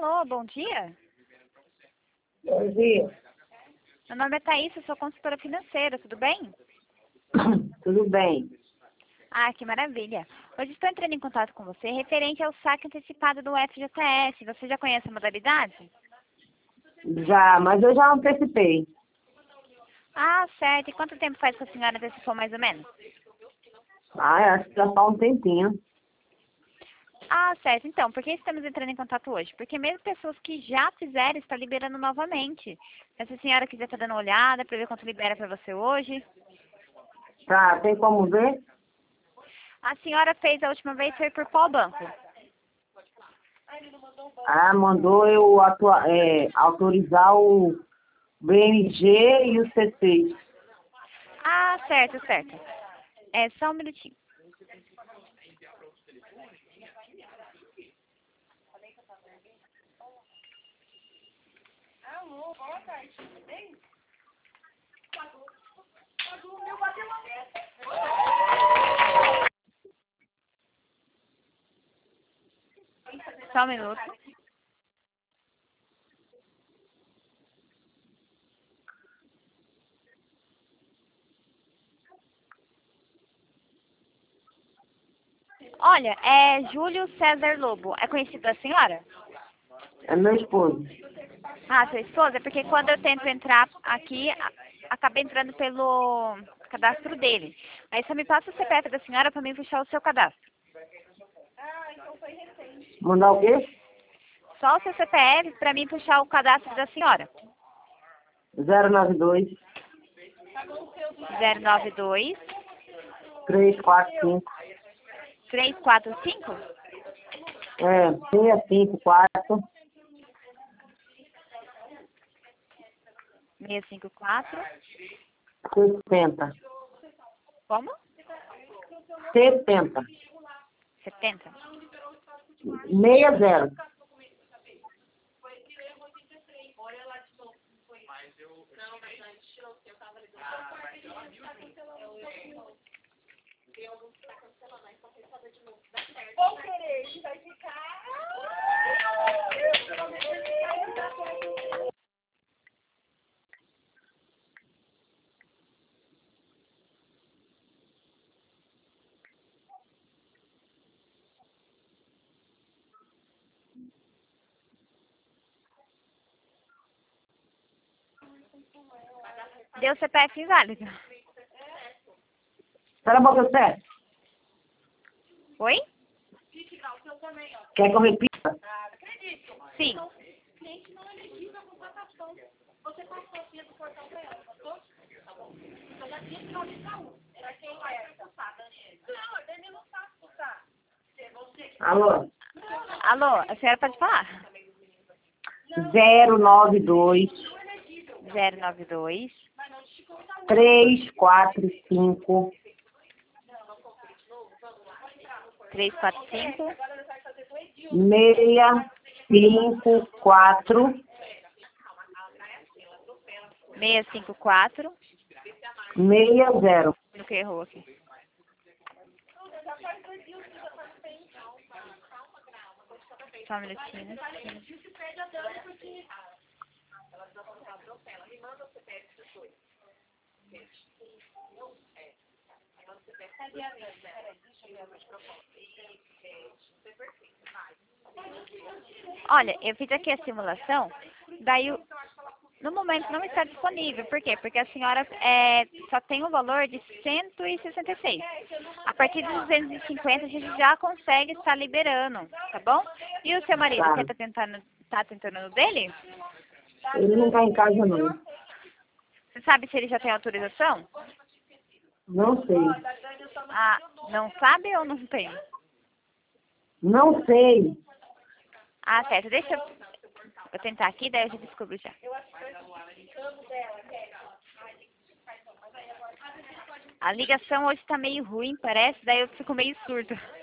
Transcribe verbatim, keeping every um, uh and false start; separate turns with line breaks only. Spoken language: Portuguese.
Alô, bom dia.
Bom dia.
Meu nome é Thaís, eu sou consultora financeira, tudo bem?
Tudo bem.
Ah, que maravilha. Hoje estou entrando em contato com você referente ao saque antecipado do F G T S. Você já conhece a modalidade?
Já, mas eu já antecipei.
Ah, certo. E quanto tempo faz que a senhora antecipou mais ou menos?
Ah, acho que já faz um tempinho.
Ah, certo. Então, por que estamos entrando em contato hoje? Porque mesmo pessoas que já fizeram estão liberando novamente. Se a senhora quiser estar dando uma olhada para ver quanto libera para você hoje.
Tá, tem como ver?
A senhora fez a última vez, foi por qual banco?
Ah, mandou eu atua, é, autorizar o B M G e o C seis.
Ah, certo, certo. É só um minutinho.
Alô, boa tarde, tudo bem? Pagou. Pagou o meu
Só um minuto. Olha, é Júlio César Lobo. É conhecido da senhora?
É meu esposo.
Ah, sua esposa? É porque quando eu tento entrar aqui, a- acabei entrando pelo cadastro dele. Aí só me passa o C P F da senhora para mim puxar o seu cadastro.
Mandar o quê?
Só o seu C P F para mim puxar o cadastro da senhora.
zero nove dois,
zero nove dois,
três quatro cinco.
três quatro cinco,
É, seis cinco quatro,
seis cinco quatro.
sessenta.
Como?
setenta.
setenta.
seis zero.
Vou querer, que vai ficar.
Deu C P F inválido.
Espera a boca certa.
Oi?
Quer que eu repita?
Sim.
Cliente não elegível com cotação. Você passou aqui do portão pra ela, passou? Tá bom. Então já tinha sinal de saúde. Era quem vai expulsar, Daniela? Não, a Dani não sabe expulsar.
Alô?
Alô, a senhora pode falar?
zero nove dois,
zero nove dois,
três quatro cinco,
três quatro cinco,
seis cinco quatro,
seis cinco quatro.
seis zero.
No que errou aqui? Só um minutinho. Olha, eu fiz aqui a simulação, daí o- no momento não está disponível. Por quê? Porque a senhora é, só tem um valor de cento e sessenta e seis. A partir de duzentos e cinquenta a gente já consegue estar liberando, tá bom? E o seu marido,
Tá.
você está tentando, tá tentando no dele?
Ele não está em casa, não.
Você sabe se ele já tem autorização?
Não sei.
Ah, não sabe ou não tem?
Não sei.
Ah, certo. Deixa eu, eu tentar aqui, daí eu já descubro já. A ligação hoje está meio ruim, parece, daí eu fico meio surdo.